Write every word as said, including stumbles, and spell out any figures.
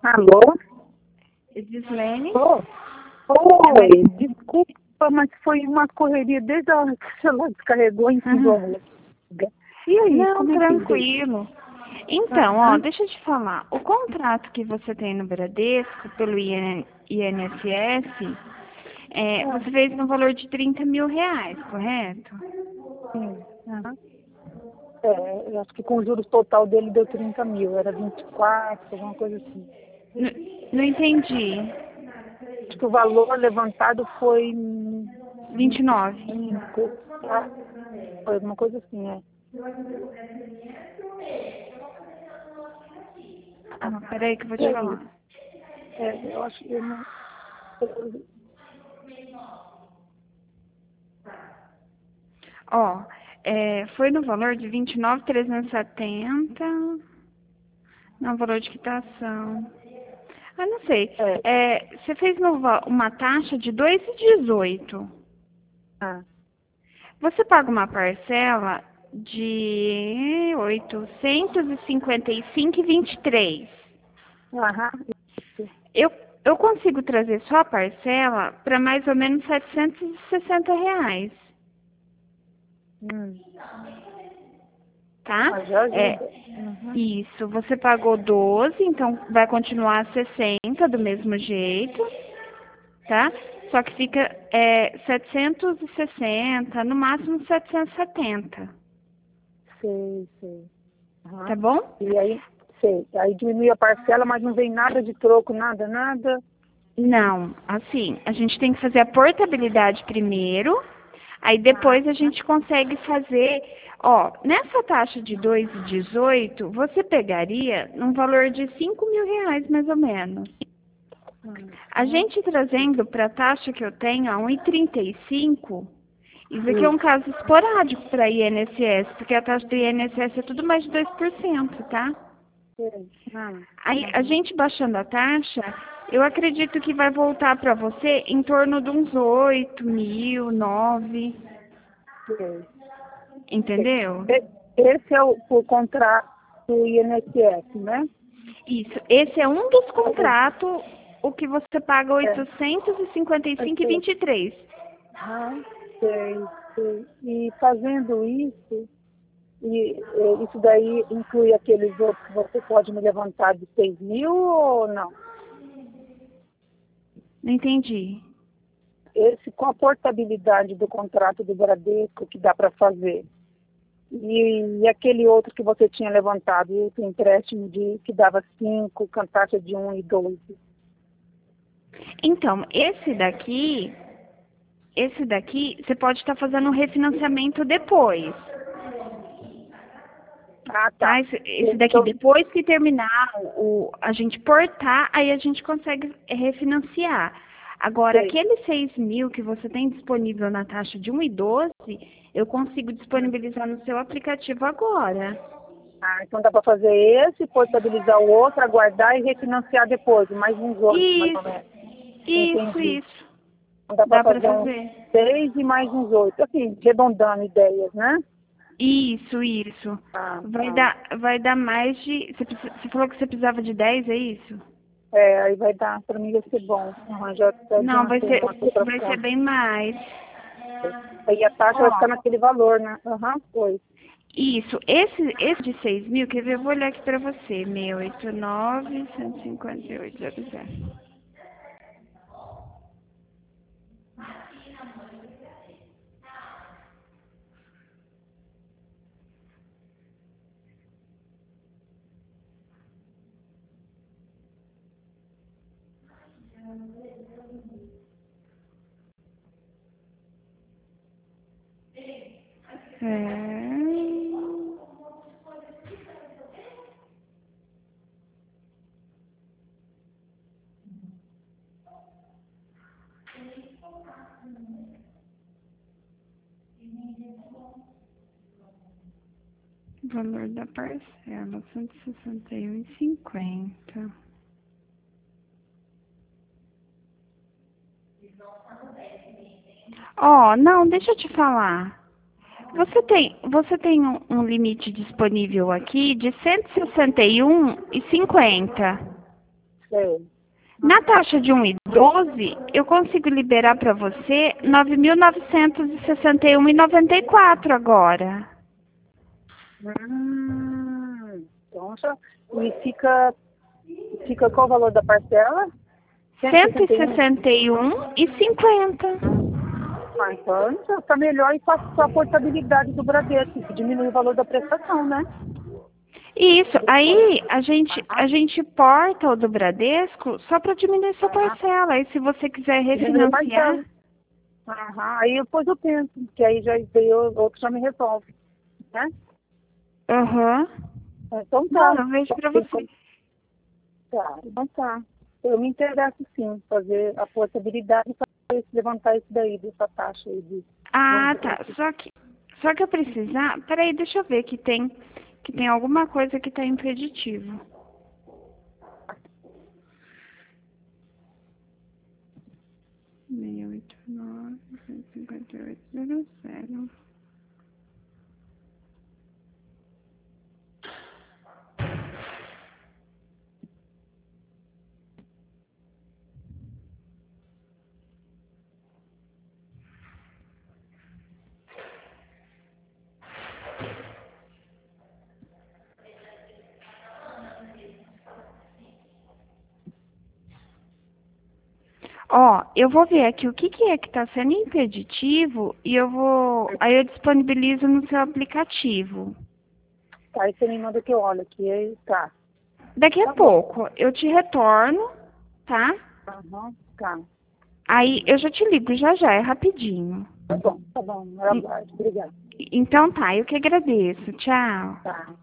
Alô? Gislene? Oh. Oi, desculpa, mas foi uma correria desde a hora que o celular descarregou em cima. Uhum. E aí, Não, como é que deu? tranquilo. Então, ó, Aham. deixa eu te falar. O contrato que você tem no Bradesco pelo I N I N S S, é, Ah, você fez no valor de trinta mil reais, correto? sim. Aham. É, eu acho que com o juros total dele deu trinta mil, era vinte e quatro, alguma coisa assim. N- não entendi. Acho que o valor levantado foi hum, vinte e vinte e nove. cinco, tá? Foi alguma coisa assim, é. Ah, peraí que eu vou E te aí? falar. É, eu acho que eu não. eu- Ó, é, foi no valor de vinte e nove mil trezentos e setenta. Não, valor de quitação. Ah, não sei. É, É, você fez no va- uma taxa de dois e dezoito. ah, Você paga uma parcela de oitocentos e cinquenta e cinco e vinte e três. aham, isso. Eu, eu consigo trazer só a parcela para mais ou menos setecentos e sessenta reais, Hum, tá? mas já É, ajuda. Uhum. isso, você pagou doze, então vai continuar sessenta do mesmo jeito, tá? Só que fica é, setecentos e sessenta, no máximo setecentos e setenta, Sei, sei. tá Aham. bom? E aí, sei. Aí diminui a parcela, mas não vem nada de troco, nada, nada. Não, assim, a gente tem que fazer a portabilidade primeiro, aí Ah, depois a gente consegue fazer, ó, nessa taxa de dois e dezoito, você pegaria num valor de cinco mil reais mais ou menos. A uhum. gente trazendo para a taxa que eu tenho, a um e trinta e cinco, isso aqui é um Isso, caso esporádico para I N S S, porque a taxa do I N S S é tudo mais de dois por cento, tá? sei. Ah, Aí, a uhum. gente baixando a taxa, eu acredito que vai voltar para você em torno de uns oito mil, nove, Sei, sei. entendeu? E- Esse é o, o contrato do I N S S, né? Isso. Esse é um dos Aí, contratos, o que você paga é, oitocentos e cinquenta e cinco e esse, vinte e três. ah, sei, sei. E fazendo isso, e, eh, isso daí inclui aqueles outros que você pode me levantar de seis mil ou não? Não entendi. Esse com a portabilidade do contrato do Bradesco que dá para fazer. E, e aquele outro que você tinha levantado, esse empréstimo de, que dava cinco, com taxa de um e doze. Então, esse daqui, esse daqui, você pode estar fazendo um refinanciamento depois. Ah, tá. Tá? Esse, esse daqui, Então, depois que terminar o, a gente portar, aí a gente consegue refinanciar. Agora, sei. aqueles seis mil que você tem disponível na taxa de um e doze, eu consigo disponibilizar no seu aplicativo agora. Ah, então dá para fazer esse, portabilizar o outro, aguardar e refinanciar depois, mais uns oito, mais ou Isso, menos. isso, Entendi. isso. Então dá para Dá para fazer uns fazer. seis e mais uns oito. Assim, redondando ideias, né? Isso, isso. Ah, Vai tá. dar, vai dar mais de. Você, precisa- você falou que você precisava de dez, é isso? É, aí vai dar, para mim vai ser bom. Uhum, já até Não, vai adiantei ser, umas outras vai ser contas. bem mais. Aí a taxa vai Ó, ficar naquele valor, né? Aham, foi. isso, esse, esse de seis mil, quer ver? Eu vou olhar aqui pra você. seiscentos e oitenta e nove, cento e cinquenta e oito, zero zero. É... Valor da parcela, cento e sessenta e um e cinquenta. Ó, não, deixa eu te falar. Você tem, você tem um, um limite disponível aqui de cento e sessenta e um e cinquenta. É. Na taxa de um e doze, eu consigo liberar para você nove mil novecentos e sessenta e um e noventa e quatro agora. Hum, então já. E fica, fica qual o valor da parcela? cento e sessenta e um e cinquenta. Ah, então já está melhor e com a portabilidade do Bradesco, que diminui o valor da prestação, né? Isso, aí a gente, a gente porta o do Bradesco só para diminuir sua parcela. Aí se você quiser Diminui a refinanciar, parcela. Aham, aí depois eu penso, que aí já veio, outro já me resolve, né? aham. Então tá. Não, eu vejo para você. Tá, então tá. Eu me interesso sim, fazer a portabilidade para levantar isso daí, dessa taxa aí de. Ah, tá. Só que, só que eu precisar. Peraí, deixa eu ver que tem, que tem alguma coisa que está impeditivo. seis oito nove, cinco oito zero zero. Ó, eu vou ver aqui o que, que é que está sendo impeditivo e eu vou. Aí eu disponibilizo no seu aplicativo. Tá, aí você me manda que eu olho aqui, aí tá. Daqui a Tá bom. pouco eu te retorno, tá? Aham, tá. Aí eu já te ligo já já, é rapidinho. Tá bom, tá bom. Eu aguardo. Obrigada. Então tá, eu que agradeço. Tchau. Tá.